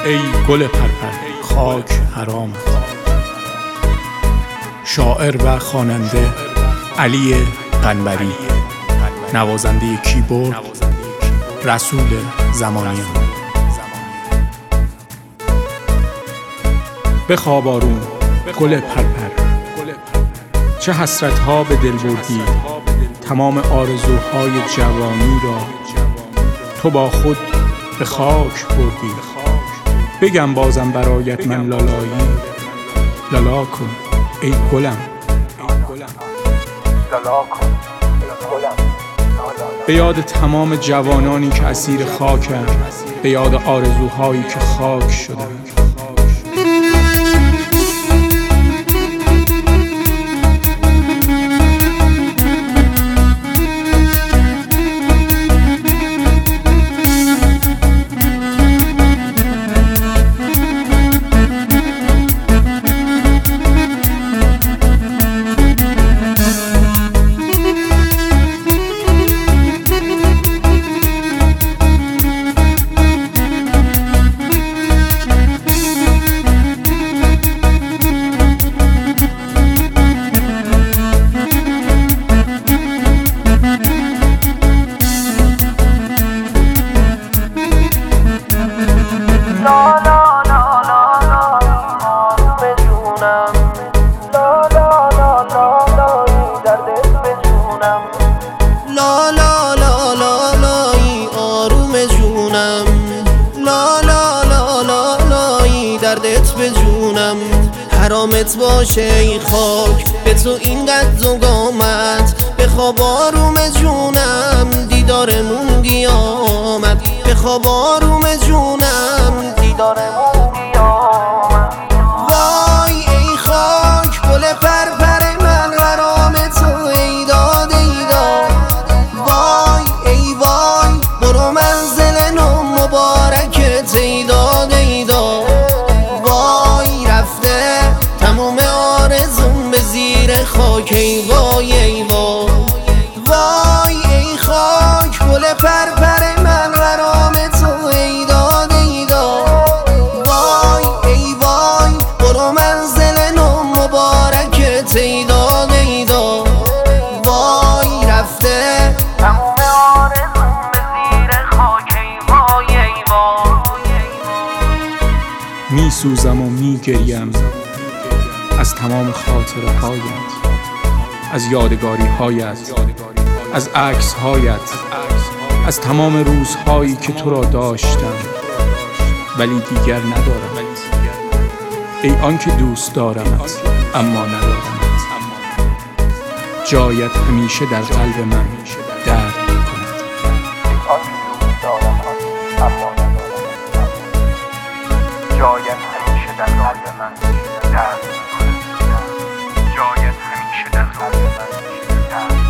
ای گل پرپر خاک حرامت. شاعر و خواننده علی قنبری، نوازنده کیبورد رسول زمانیان. بخواب آروم گل پرپر، چه حسرت‌ها به دل بردی. تمام آرزوهای جوانی را تو با خود به خاک بردی. بگم بازم برایت من لالایی، لالا کن ای گلم. به یاد تمام جوانانی که اسیر خاکند، به یاد آرزوهایی که خاک شدند. دردت به جونم، حرامت باشه ای خاک به تو این قد و قامت. بخواب آروم جونم دیدارمون قیامت. بخواب آروم جونم دیدارمون قیامت. وای ای خاک گل پرپر من، غرام تو ای داد ای داد. وای ای وای برو منزل نو مبارکت ای داد ای داد. تموم آرزوم به زیر خاک ای وای ای وای. وای ای خاک گل پرپر من، غرام تو ای داد ای داد. وای ای وای برو منزل نو مبارکت ای داد ای داد. وای رفته تموم آرزوم به زیر خاک ای وای ای وای. می سوزم و می گریم از تمام خاطره هایت، از یادگاری هایت، از عکس هایت، از تمام روزهایی که تو را داشتم ولی دیگر ندارم. ای آنکه دوست دارمت اما ندارمت. جایت همیشه در قلب من درد می‌کند. جایت همیشه در قلب من درد می‌کند. جایت همیشه در قلب من درد.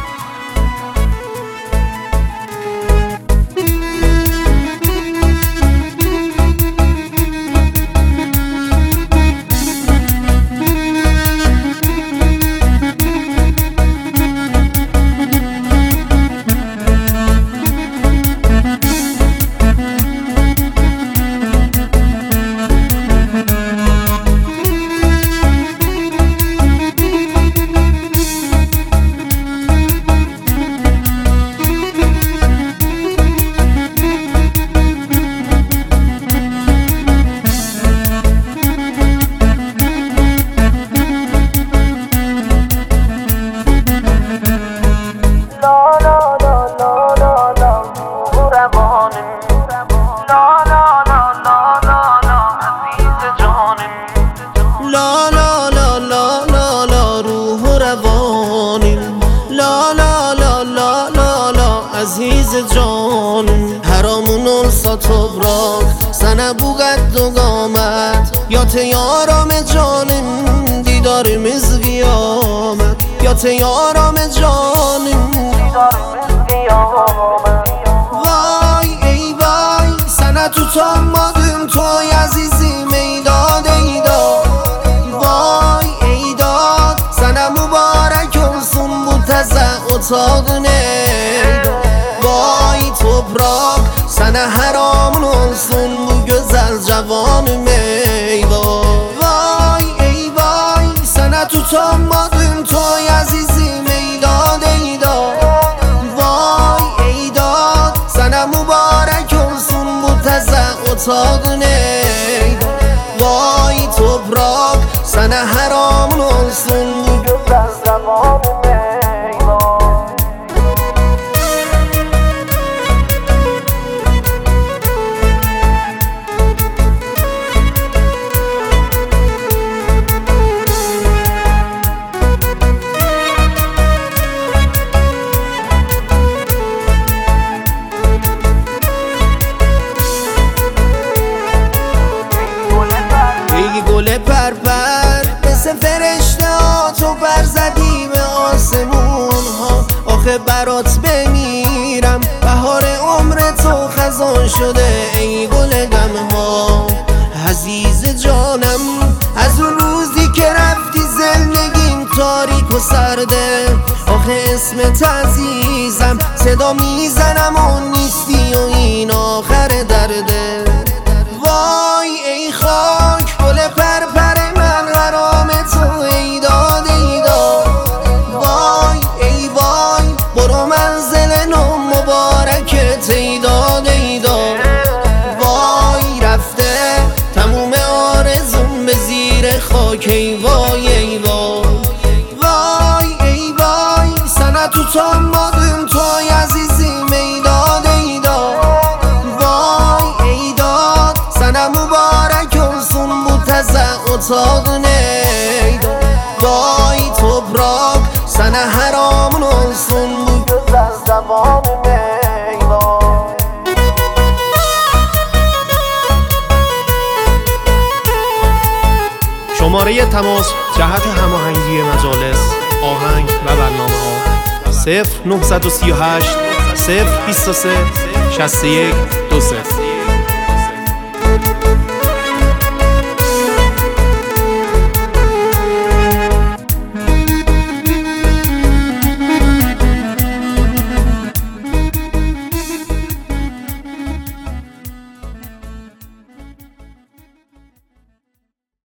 عزیز جان حرامون ساتوبراک سنه بو قد و قامت. یا تیارام جانم دیدارم از قیامت. یا تیارام جانم دیدارم از قیامت. وای ای وای سنه تو تا مادم توی عزیزی میداد ای داد. وای ای داد سنه مبارک olsun bu teze otağın ey dad. Vay toprak sana haramın olsun bu güzel cavanım اتاق نیدا وای توبراک سنه حرام نلسون بود از زمان میلا گل پرپر مثل فرشته ها تو برزدی به آسمون ها آخه برات بمیرم بهار عمر تو خزان شده ای گل دم ها عزیز جانم از اون روزی که رفتی زندگیم تاریک و سرده آخه اسمت عزیزم صدا میزنم و نیستی و این آخر درده وای ای خاک گل پرپر من غرام تو ای داد ای داد وای ای وای برو منزل نو مبارکت ای داد ای داد وای رفته تموم آرزوم به زیر خاک ای وای ای وای وای ای وای سنه تو تامادم توی عزیزیم ای داد ای داد وای ای داد سنه مبارک اونسون بود از اتاق نیدا وای توبراک سنه حرام اونسون بود از زمان میلا شماره تماس جهت هماهنگی مجالس آهنگ و برنامه ها 0938 023 61 20